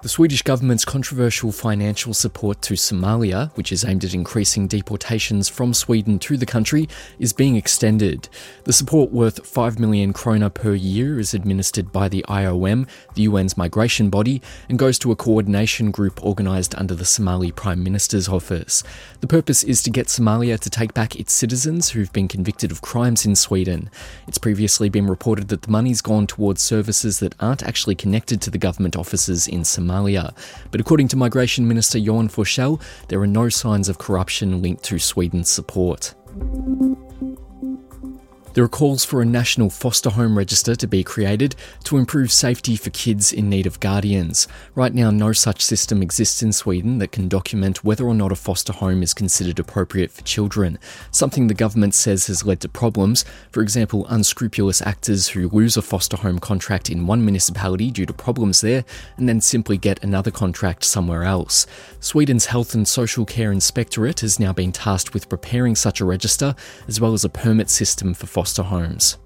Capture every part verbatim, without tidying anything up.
The Swedish government's controversial financial support to Somalia, which is aimed at increasing deportations from Sweden to the country, is being extended. The support, worth five million krona per year, is administered by the I O M, the U N's migration body, and goes to a coordination group organised under the Somali Prime Minister's office. The purpose is to get Somalia to take back its citizens who've been convicted of crimes in Sweden. It's previously been reported that the money's gone towards services that aren't actually connected to the government offices in Somalia. Somalia. But according to Migration Minister Johan Forssell, there are no signs of corruption linked to Sweden's support. There are calls for a national foster home register to be created to improve safety for kids in need of guardians. Right now, no such system exists in Sweden that can document whether or not a foster home is considered appropriate for children, something the government says has led to problems. For example, unscrupulous actors who lose a foster home contract in one municipality due to problems there and then simply get another contract somewhere else. Sweden's Health and Social Care Inspectorate has now been tasked with preparing such a register, as well as a permit system for foster Foster homes.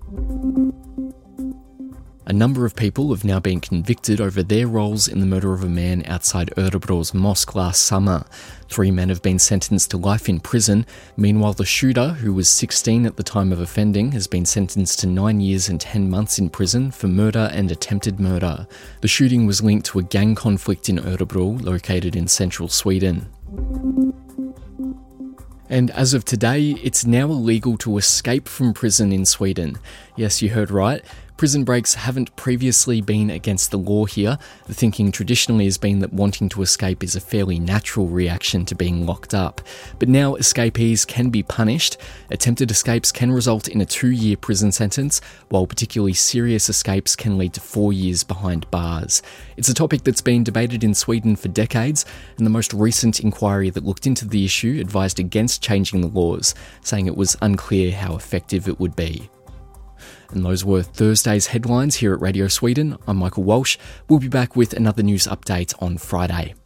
A number of people have now been convicted over their roles in the murder of a man outside Örebro's mosque last summer. Three men have been sentenced to life in prison. Meanwhile, the shooter, who was sixteen at the time of offending, has been sentenced to nine years and ten months in prison for murder and attempted murder. The shooting was linked to a gang conflict in Örebro, located in central Sweden. And as of today, it's now illegal to escape from prison in Sweden. Yes, you heard right. Prison breaks haven't previously been against the law here. The thinking traditionally has been that wanting to escape is a fairly natural reaction to being locked up. But now escapees can be punished. Attempted escapes can result in a two-year prison sentence, while particularly serious escapes can lead to four years behind bars. It's a topic that's been debated in Sweden for decades, and the most recent inquiry that looked into the issue advised against changing the laws, saying it was unclear how effective it would be. And those were Thursday's headlines here at Radio Sweden. I'm Michael Walsh. We'll be back with another news update on Friday.